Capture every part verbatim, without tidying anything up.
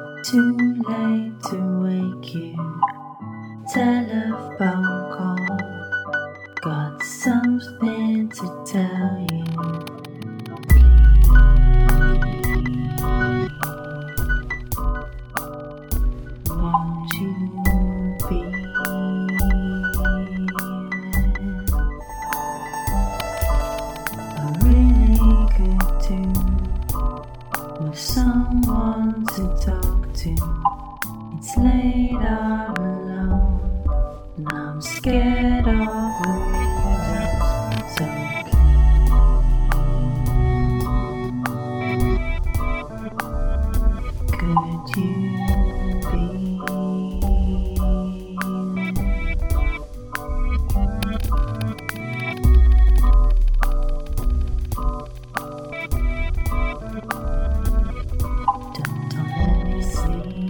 Too late to wake you. Telephone call. Got something to tell you. Won't you be I really could do with someone to talk to. It's late, I'm alone, and I'm scared of the windows. So could you be Don't, don't let me sleep.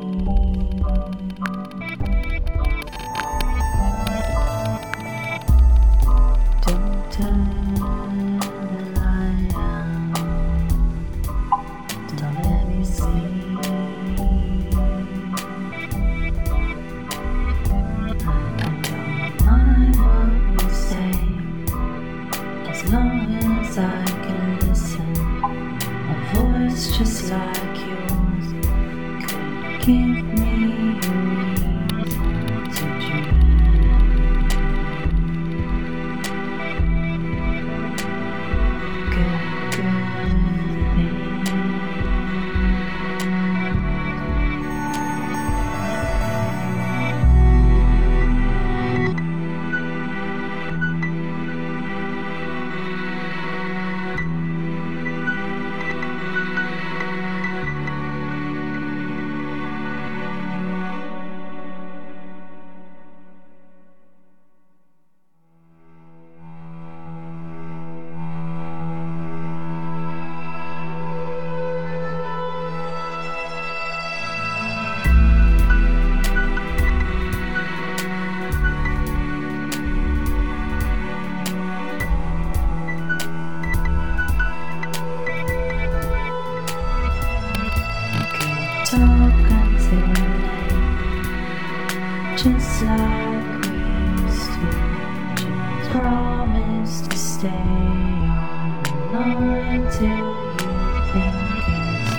Don't turn the light out. Don't let me sleep. I don't mind what you say, as long as I can listen. A voice just like yours could give me a reason to dream. Good, good things. Talk until late, just like we used to. Just promise to stay on alone until you think it's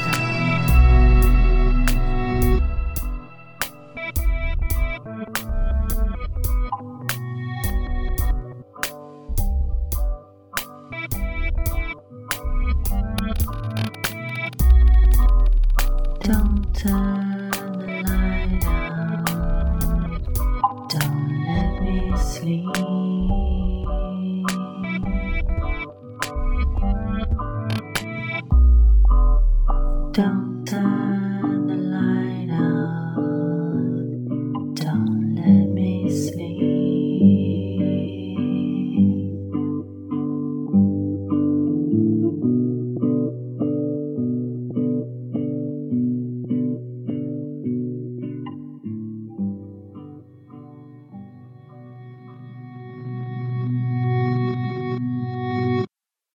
done. Don't turn the light out. Don't let me sleep.